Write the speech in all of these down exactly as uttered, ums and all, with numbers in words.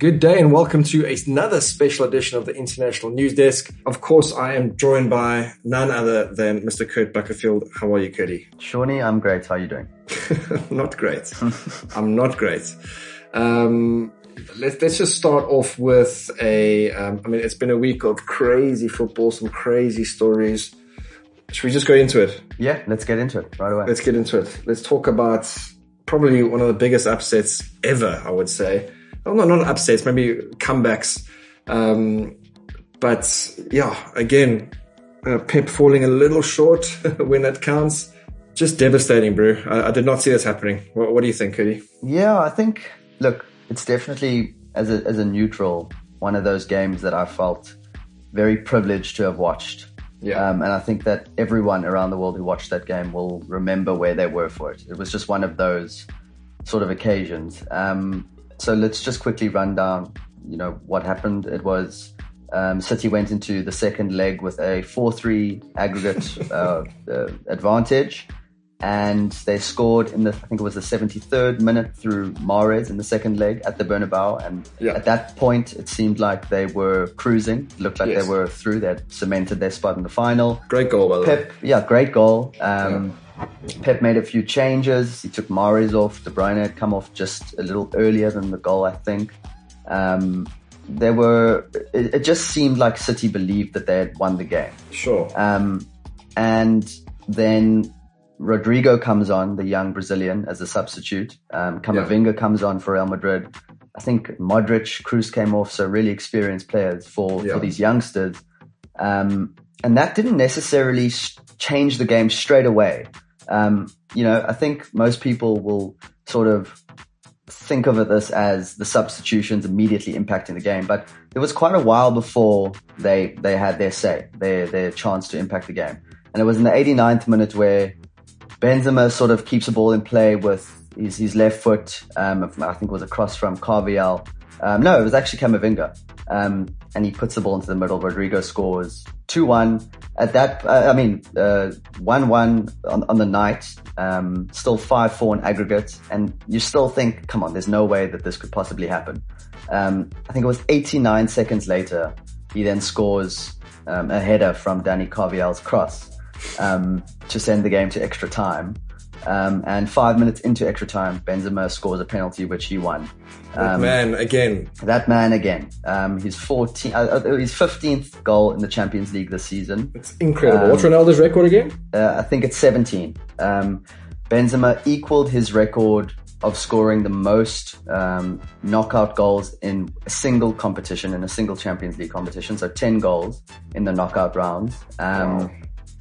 Good day and welcome to another special edition of the International News Desk. Of course, I am joined by none other than Mister Kurt Buckerfield. How are you, Kurtie? Shawnee, I'm great. How are you doing? Not great. I'm not great. Um, let's, let's just start off with a, um, I mean, it's been a week of crazy football, some crazy stories. Should we just go into it? Yeah, let's get into it right away. Let's get into it. Let's talk about probably one of the biggest upsets ever, I would say. Well, no, not upsets, maybe comebacks. Um, but yeah, again, uh, Pep falling a little short when it counts. Just devastating, bro. I, I did not see this happening. What, what do you think, Kurtie? Yeah, I think, look, it's definitely, as a, as a neutral, one of those games that I felt very privileged to have watched. Yeah. Um, and I think that everyone around the world who watched that game will remember where they were for it. It was just one of those sort of occasions. Um, so let's just quickly run down, you know, what happened. It was um, City went into the second leg with a four three aggregate uh, uh, advantage. And they scored in the, I think it was the seventy-third minute through Mahrez in the second leg at the Bernabeu. And yeah. At that point, it seemed like they were cruising. It looked like yes. they were through. They had cemented their spot in the final. Great goal, by the Pep, way. Yeah, great goal. Um, yeah. Pep made a few changes. He took Mahrez off. De Bruyne had come off just a little earlier than the goal, I think. Um, there were, it, it just seemed like City believed that they had won the game. Sure. Um, and then Rodrigo comes on, the young Brazilian, as a substitute. Um, Camavinga yeah. comes on for Real Madrid. I think Modric, Kroos came off, so really experienced players for, yeah. for these youngsters. Um, and that didn't necessarily sh- change the game straight away. Um, you know, I think most people will sort of think of it this as the substitutions immediately impacting the game, but it was quite a while before they, they had their say, their, their chance to impact the game. And it was in the eighty-ninth minute where Benzema sort of keeps the ball in play with his, his left foot. Um, I think it was a cross from Carvajal. Um, no, it was actually Camavinga. Um, and he puts the ball into the middle. Rodrigo scores two one. At that, uh, I mean, uh, one one on, on the night. Um, still five four in aggregate. And you still think, come on, there's no way that this could possibly happen. Um, I think it was eighty-nine seconds later, he then scores um, a header from Dani Carvajal's cross. Um, to send the game to extra time. Um, and five minutes into extra time, Benzema scores a penalty, which he won. Um, that man again. That man again. Um, his fourteenth, uh, his fifteenth goal in the Champions League this season. It's incredible. Um, What's Ronaldo's record again? Uh, I think it's seventeen. Um, Benzema equaled his record of scoring the most um, knockout goals in a single competition, in a single Champions League competition. So ten goals in the knockout rounds. Um, wow.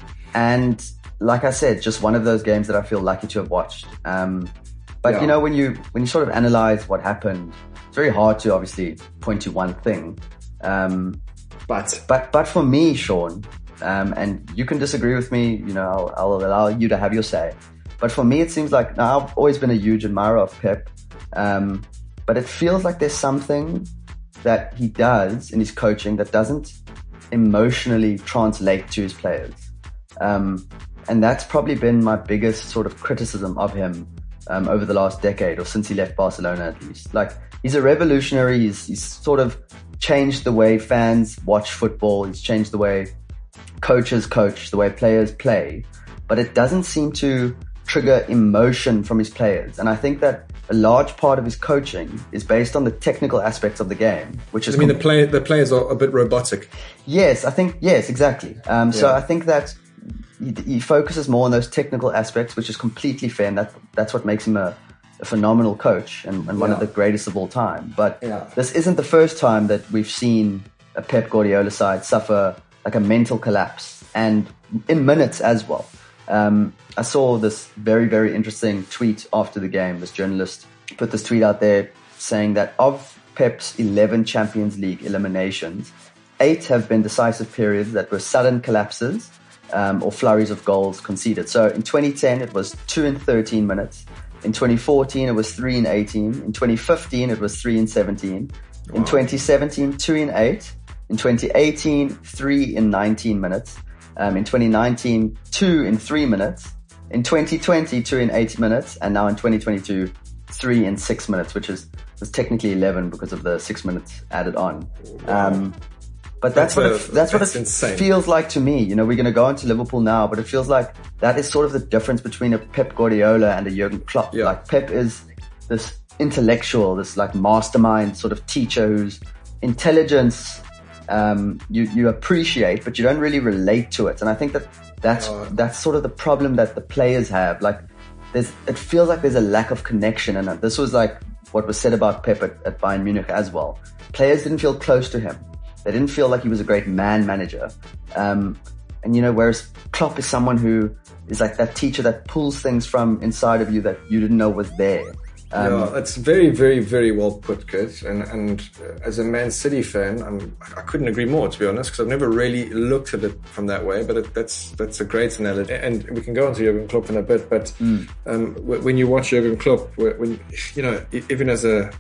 And like I said, just one of those games that I feel lucky to have watched. Um, but yeah. you know, when you, when you sort of analyze what happened, it's very hard to obviously point to one thing. Um, but, but, but for me, Sean, um, and you can disagree with me, you know, I'll, I'll allow you to have your say. But for me, it seems like, now I've always been a huge admirer of Pep. Um, but it feels like there's something that he does in his coaching that doesn't emotionally translate to his players. Um, and that's probably been my biggest sort of criticism of him, um, over the last decade or since he left Barcelona, at least. Like, he's a revolutionary. He's, he's sort of changed the way fans watch football. He's changed the way coaches coach, the way players play, but it doesn't seem to trigger emotion from his players. And I think that a large part of his coaching is based on the technical aspects of the game, which is, I mean, the play, the players are a bit robotic. Yes, I think, yes, exactly. Um, yeah. so I think that He, he focuses more on those technical aspects, which is completely fair, and that that's what makes him a, a phenomenal coach and, and one yeah. of the greatest of all time. But yeah. this isn't the first time that we've seen a Pep Guardiola side suffer like a mental collapse, and in minutes as well. Um, I saw this very, very interesting tweet after the game. This journalist put this tweet out there saying that of Pep's eleven Champions League eliminations, eight have been decisive periods that were sudden collapses, Um, or flurries of goals conceded. So in twenty ten, it was two in thirteen minutes. In twenty fourteen, it was three in eighteen. In twenty fifteen, it was three in seventeen. Wow. In twenty seventeen, two in eight. In twenty eighteen, three in nineteen minutes. Um, in twenty nineteen, two in three minutes. In twenty twenty, two in eight minutes. And now in twenty twenty-two, three in six minutes, which is was technically eleven because of the six minutes added on. Um, but that's, that's what, a, it, that's, that's what it insane. feels like to me. You know, we're going to go into Liverpool now, but it feels like that is sort of the difference between a Pep Guardiola and a Jurgen Klopp. Yeah. Like Pep is this intellectual, this like mastermind sort of teacher whose intelligence um, you, you appreciate, but you don't really relate to it. And I think that that's, uh, that's sort of the problem that the players have. Like there's, it feels like there's a lack of connection. And this was like what was said about Pep at, at Bayern Munich as well. Players didn't feel close to him. They didn't feel like he was a great man manager. Um, and, you know, whereas Klopp is someone who is like that teacher that pulls things from inside of you that you didn't know was there. Um, yeah, that's very, very, very well put, Kurt. And, and as a Man City fan, I'm, I couldn't agree more, to be honest, because I've never really looked at it from that way. But it, that's that's a great analogy. And we can go on to Jurgen Klopp in a bit. But mm. um, when you watch Jurgen Klopp, when you know, even as a,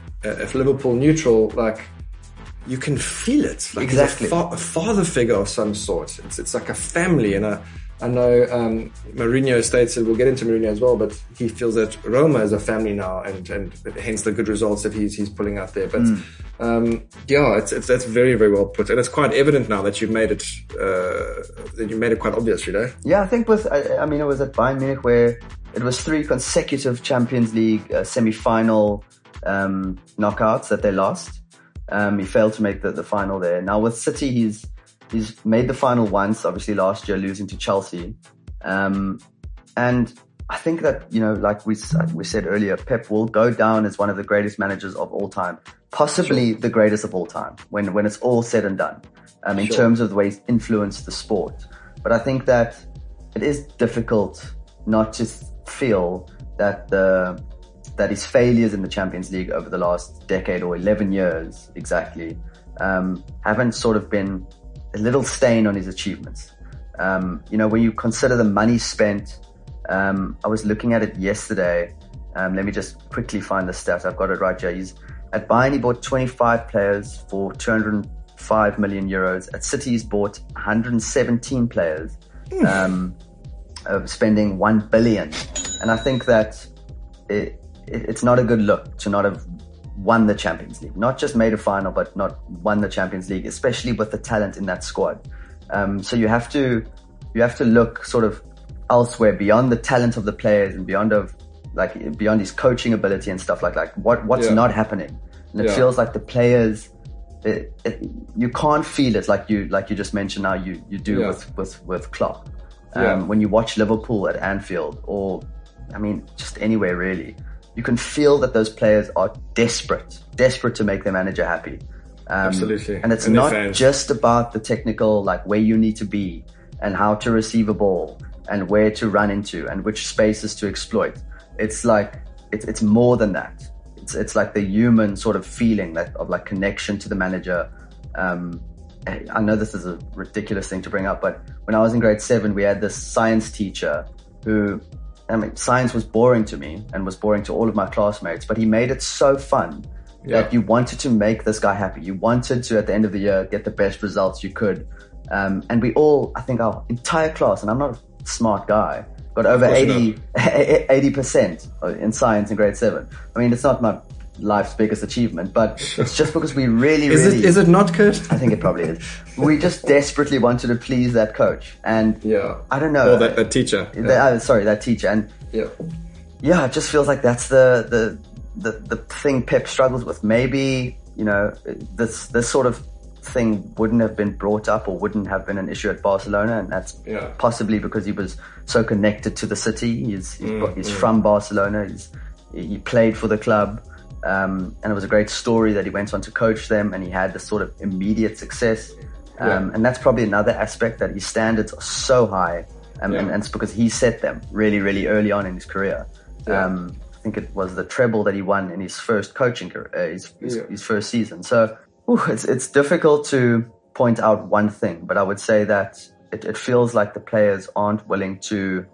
a Liverpool neutral, like, you can feel it. Like exactly. He's a, fa- a father figure of some sort. It's it's like a family. And I, I know um, Mourinho states, we'll get into Mourinho as well, but he feels that Roma is a family now, and, and hence the good results that he's he's pulling out there. But mm. um, yeah, it's, it's that's very, very well put. And it's quite evident now that you've made it uh, that you made it quite obvious, you know? Yeah, I think with, I, I mean, it was at Bayern Munich where it was three consecutive Champions League uh, semi-final um, knockouts that they lost. Um, he failed to make the, the final there. Now with City, he's he's made the final once, obviously last year losing to Chelsea. Um, and I think that, you know, like we we said earlier, Pep will go down as one of the greatest managers of all time, possibly sure. the greatest of all time when, when it's all said and done, um, in sure. terms of the way he's influenced the sport. But I think that it is difficult not to feel that the that his failures in the Champions League over the last decade or eleven years exactly, um, haven't sort of been a little stain on his achievements. Um, you know, when you consider the money spent, um, I was looking at it yesterday. Um, let me just quickly find the stat. I've got it right here. He's at Bayern, he bought twenty-five players for two hundred five million euros. At City, he's bought one hundred seventeen players, mm. um, of spending one billion. And I think that it, it's not a good look to not have won the Champions League, not just made a final, but not won the Champions League, especially with the talent in that squad. Um, so you have to, you have to look sort of elsewhere beyond the talent of the players and beyond of like, beyond his coaching ability and stuff like that. What, what's yeah. not happening? And it yeah. feels like the players, it, it, you can't feel it like you, like you just mentioned now, you, you do yeah. with, with, with Klopp. Um, yeah. When you watch Liverpool at Anfield or, I mean, just anywhere really, you can feel that those players are desperate, desperate to make their manager happy. Um, Absolutely. And it's and not just about the technical, like where you need to be and how to receive a ball and where to run into and which spaces to exploit. It's like, it's, it's more than that. It's, it's like the human sort of feeling that of like connection to the manager. Um, I know this is a ridiculous thing to bring up, but when I was in grade seven, we had this science teacher who, I mean, science was boring to me and was boring to all of my classmates, but he made it so fun yeah. that you wanted to make this guy happy. You wanted to, at the end of the year, get the best results you could. Um, and we all, I think our entire class, and I'm not a smart guy, got over eighty, eighty percent in science in grade seven. I mean, it's not my life's biggest achievement, but it's just because we really, is really... It, is it not, Kurt? I think it probably is. We just desperately wanted to please that coach. And yeah. I don't know. Or that, that teacher. The, yeah. uh, sorry, that teacher. And yeah, yeah, it just feels like that's the, the, the, the thing Pep struggles with. Maybe, you know, this, this sort of thing wouldn't have been brought up or wouldn't have been an issue at Barcelona. And that's yeah. possibly because he was so connected to the city. He's, he's, mm, he's mm. from Barcelona. He's, he played for the club. Um, and it was a great story that he went on to coach them and he had this sort of immediate success. Um, yeah. And that's probably another aspect, that his standards are so high. Um, yeah. and, and it's because he set them really, really early on in his career. Yeah. Um, I think it was the treble that he won in his first coaching career, uh, his, his, yeah. his first season. So whew, it's, it's difficult to point out one thing, but I would say that it, it feels like the players aren't willing to,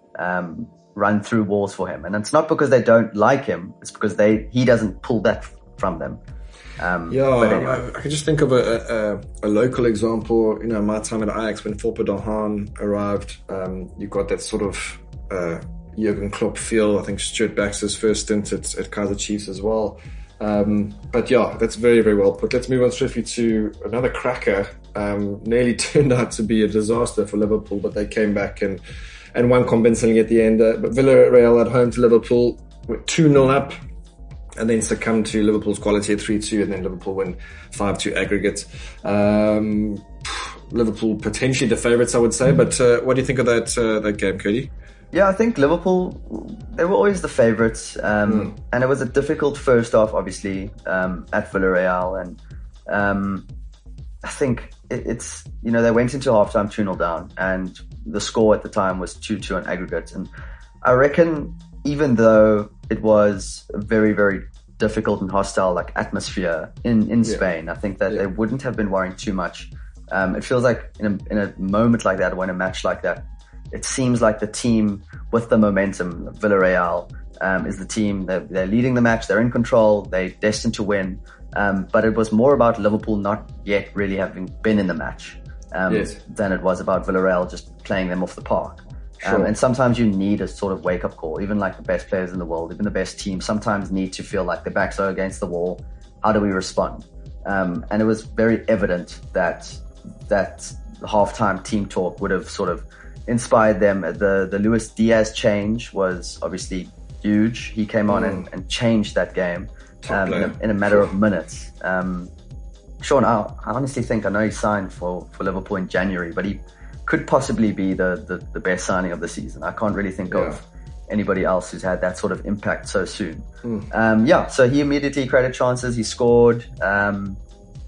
um, run through walls for him. And it's not because they don't like him, it's because they he doesn't pull that from them. Um, yeah, anyway. I, I can just think of a, a, a local example. You know, my time at Ajax when Foppe de Haan arrived, um, you got that sort of uh, Jurgen Klopp feel. I think Stuart Baxter's first stint at, at Kaizer Chiefs as well. Um, but yeah, that's very, very well put. Let's move on swiftly to another cracker. Um, nearly turned out to be a disaster for Liverpool, but they came back and, and won convincingly at the end. Uh, but Villarreal at home to Liverpool went two nil up and then succumbed to Liverpool's quality at three two, and then Liverpool win five two aggregate. Um, Liverpool potentially the favourites, I would say, but uh, what do you think of that uh, that game, Cody? Yeah, I think Liverpool, they were always the favourites. Um, mm. And it was a difficult first half, obviously, um, at Villarreal. And um, I think it, it's, you know, they went into halftime two nil down, and the score at the time was two two on aggregate. And I reckon even though it was a very, very difficult and hostile like atmosphere in, in yeah. Spain, I think that yeah. they wouldn't have been worrying too much. Um, it feels like in a, in a moment like that, or in a match like that, it seems like the team with the momentum, Villarreal, um, is the team. They're, they're leading the match. They're in control. They're destined to win. Um, but it was more about Liverpool not yet really having been in the match um, yes. than it was about Villarreal just playing them off the park. Sure. Um, and sometimes you need a sort of wake-up call. Even like the best players in the world, even the best teams, sometimes need to feel like their backs are against the wall. How do we respond? Um, and it was very evident that that halftime team talk would have sort of inspired them. The the Luis Diaz change was obviously huge. He came on mm. and, and changed that game um, in, a, in a matter of minutes. Um, Sean, I, I honestly think, I know he signed for, for Liverpool in January, but he could possibly be the, the, the best signing of the season. I can't really think yeah. of anybody else who's had that sort of impact so soon. Mm. Um, yeah, so he immediately created chances. He scored. Um,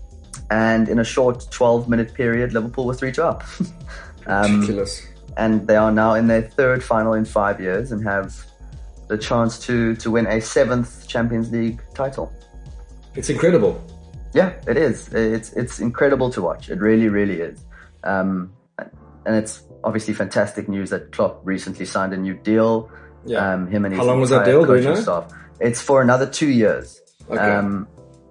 and in a short twelve minute period, Liverpool were three two up. um, Ridiculous. And they are now in their third final in five years and have the chance to, to win a seventh Champions League title. It's incredible. Yeah, it is. It's it's incredible to watch. It really, really is. Um, and it's obviously fantastic news that Klopp recently signed a new deal. Yeah. Um, him and his How long was that deal? Do you know? Staff. It's for another two years. Okay. Um,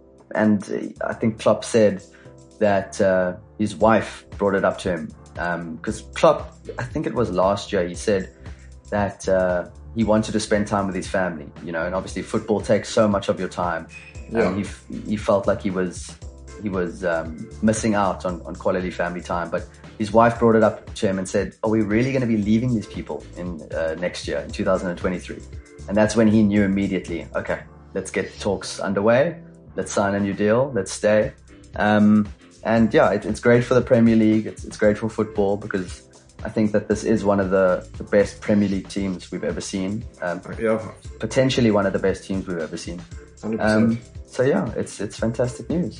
and I think Klopp said that uh, his wife brought it up to him. Because um, Klopp, I think it was last year, he said that uh, he wanted to spend time with his family, you know, and obviously football takes so much of your time. Yeah. Um, he, he felt like he was he was um, missing out on, on quality family time. But his wife brought it up to him and said, are we really going to be leaving these people in uh, next year, in two thousand twenty-three? And that's when he knew immediately, okay, let's get talks underway. Let's sign a new deal. Let's stay. Um, and yeah, it, it's great for the Premier League. It's, it's great for football because I think that this is one of the, the best Premier League teams we've ever seen. Um, yeah. Potentially one of the best teams we've ever seen. one hundred percent. Um, so yeah, it's it's fantastic news.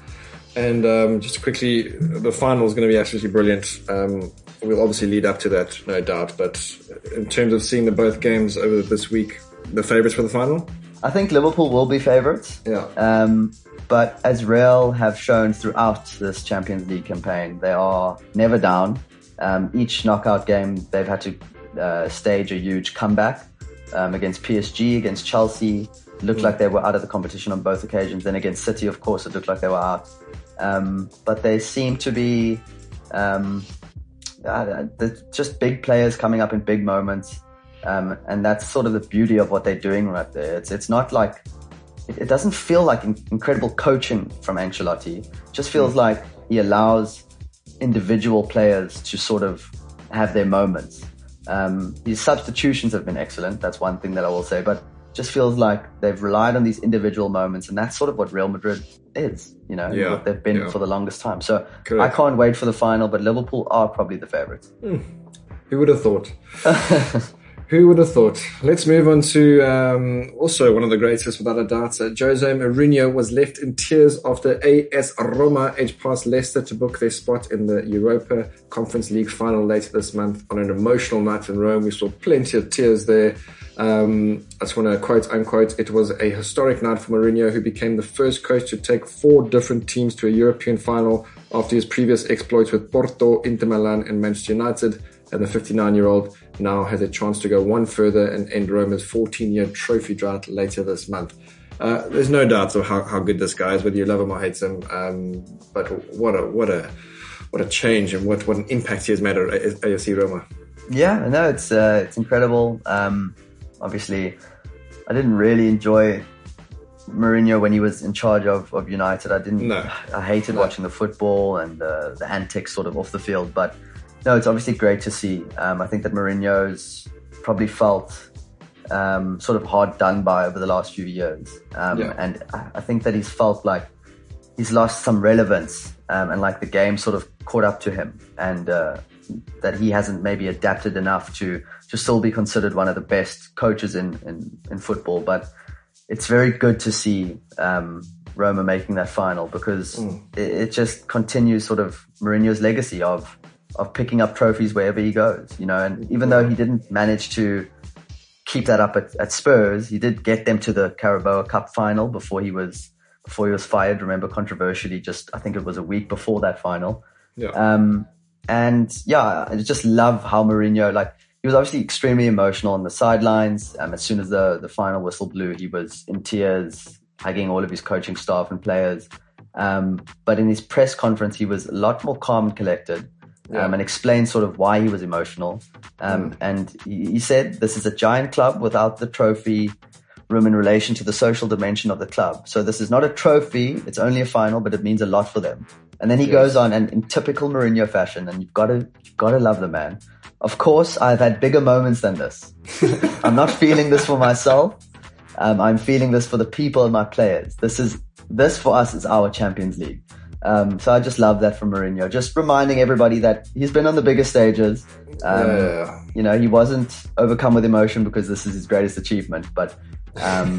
And um, just quickly, the final is going to be absolutely brilliant. Um, we'll obviously lead up to that, no doubt. But in terms of seeing the both games over this week, the favourites for the final? I think Liverpool will be favourites. Yeah. Um, but as Real have shown throughout this Champions League campaign, they are never down. Um, each knockout game, they've had to uh, stage a huge comeback um, against P S G, against Chelsea. It looked mm. like they were out of the competition on both occasions. Then against City, of course, it looked like they were out. Um, but they seem to be um, uh, just big players coming up in big moments. Um, and that's sort of the beauty of what they're doing right there. It's it's not like, it, it doesn't feel like in, incredible coaching from Ancelotti. It just feels mm. like he allows individual players to sort of have their moments. Um, his substitutions have been excellent. That's one thing that I will say, but just feels like they've relied on these individual moments, and that's sort of what Real Madrid is, you know, yeah, what they've been yeah. for the longest time. So Correct. I can't wait for the final, but Liverpool are probably the favourites. Mm. Who would have thought? Who would have thought? Let's move on to um, also one of the greatest, without a doubt. Uh, Jose Mourinho was left in tears after A S Roma edged past Leicester to book their spot in the Europa Conference League final later this month on an emotional night in Rome. We saw plenty of tears there. Um, I just want to quote unquote, it was a historic night for Mourinho, who became the first coach to take four different teams to a European final after his previous exploits with Porto, Inter Milan and Manchester United. And the fifty-nine-year-old now has a chance to go one further and end Roma's fourteen-year trophy drought later this month. Uh, there's no doubt of how, how good this guy is, whether you love him or hate him. Um, but what a what a what a change and what, what an impact he has made at A S Roma. Yeah, no, it's uh, it's incredible. Um, obviously, I didn't really enjoy Mourinho when he was in charge of, of United. I didn't. No. I hated no. watching the football and uh, the antics sort of off the field. But no, it's obviously great to see. Um, I think that Mourinho's probably felt um, sort of hard done by over the last few years, um, yeah. and I think that he's felt like he's lost some relevance, um, and like the game sort of caught up to him, and uh, that he hasn't maybe adapted enough to to still be considered one of the best coaches in in, in football. But it's very good to see um, Roma making that final, because mm. it, it just continues sort of Mourinho's legacy of of picking up trophies wherever he goes, you know. And even though he didn't manage to keep that up at, at Spurs, he did get them to the Carabao Cup final before he was before he was fired. Remember, controversially, just I think it was a week before that final. Yeah. Um, and yeah, I just love how Mourinho, like, he was obviously extremely emotional on the sidelines. Um, as soon as the, the final whistle blew, he was in tears, hugging all of his coaching staff and players. Um, but in his press conference, he was a lot more calm and collected, yeah. um, and explained sort of why he was emotional. Um, mm. And he, he said, this is a giant club without the trophy room in relation to the social dimension of the club. So this is not a trophy. It's only a final, but it means a lot for them. And then he yes. goes on, and in typical Mourinho fashion, and you've got to, you've got to love the man. Of course, I've had bigger moments than this. I'm not feeling this for myself. Um, I'm feeling this for the people and my players. This is, this for us is our Champions League. Um, so I just love that from Mourinho. Just reminding everybody that he's been on the bigger stages. Um, yeah. You know, he wasn't overcome with emotion because this is his greatest achievement, but, um,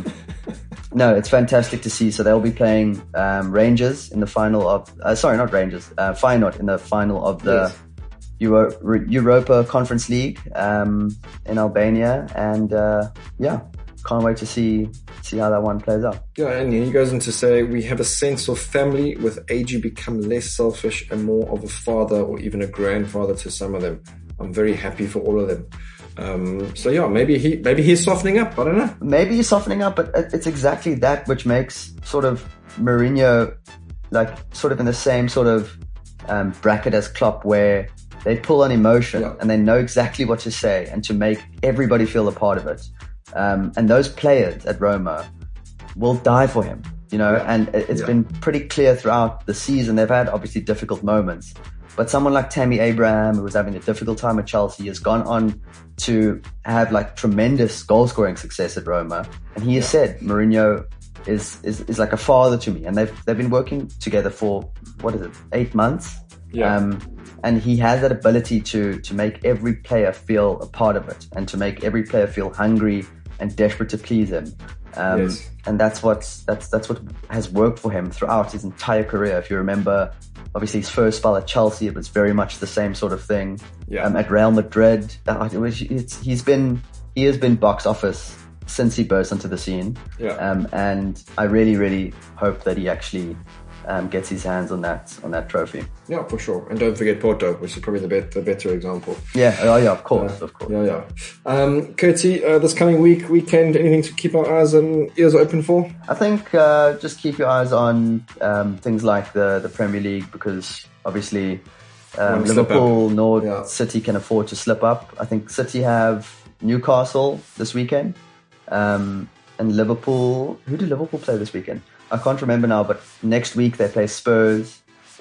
no, it's fantastic to see. So they'll be playing, um, Rangers in the final of, uh, sorry, not Rangers, uh, Feyenoord in the final of the, yes. Euro, Europa Conference League um, in Albania, and uh, yeah, can't wait to see see how that one plays out. Yeah, and he goes on to say, we have a sense of family. With age, you become less selfish and more of a father or even a grandfather to some of them. I'm very happy for all of them. Um, so yeah, maybe he maybe he's softening up. I don't know. Maybe he's softening up, but it's exactly that which makes sort of Mourinho like sort of in the same sort of um, bracket as Klopp, where they pull on emotion yeah. and they know exactly what to say and to make everybody feel a part of it. Um, and those players at Roma will die for him, you know, yeah. and it's yeah. been pretty clear throughout the season. They've had obviously difficult moments, but someone like Tammy Abraham, who was having a difficult time at Chelsea, has gone on to have like tremendous goal scoring success at Roma. And he has yeah. said, Mourinho is, is, is like a father to me. And they've, they've been working together for, what is it, eight months? Yeah. Um, and he has that ability to, to make every player feel a part of it, and to make every player feel hungry and desperate to please him. Um, yes. And that's what, that's, that's what has worked for him throughout his entire career. If you remember, obviously his first spell at Chelsea, it was very much the same sort of thing. Yeah. Um, at Real Madrid, uh, it was, it's, he's been, he has been box office since he burst onto the scene. Yeah. Um, and I really, really hope that he actually Um, gets his hands on that on that trophy. Yeah, for sure. And don't forget Porto, which is probably the, bet, the better example. Yeah, oh yeah, of course, uh, of course. Yeah, yeah. Um, Curtie, uh, this coming week, weekend, anything to keep our eyes and ears open for? I think uh, just keep your eyes on um, things like the, the Premier League, because obviously um, Liverpool nor yeah. City can afford to slip up. I think City have Newcastle this weekend, um, and Liverpool. Who do Liverpool play this weekend? I can't remember now, but next week they play Spurs.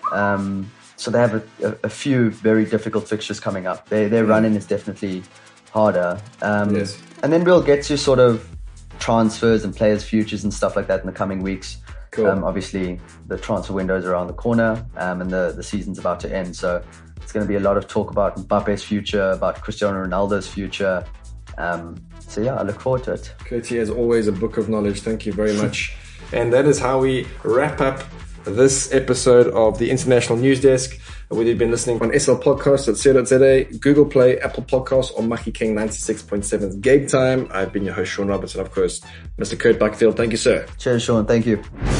Um, so they have a, a, a few very difficult fixtures coming up. They, their run-in is definitely harder. Um, yes. And then we'll get to sort of transfers and players' futures and stuff like that in the coming weeks. Cool. Um, obviously, the transfer window is around the corner, um, and the, the season's about to end. So it's going to be a lot of talk about Mbappe's future, about Cristiano Ronaldo's future. Um, so yeah, I look forward to it. Curtie, as always, a book of knowledge. Thank you very much. And that is how we wrap up this episode of the International News Desk. Whether you've been listening on S L Podcast dot co dot za, Google Play, Apple Podcasts, or Maki King ninety-six point seven's Game Time. I've been your host, Sean Roberts, and of course, Mister Kurt Buckfield. Thank you, sir. Cheers, Sean. Thank you.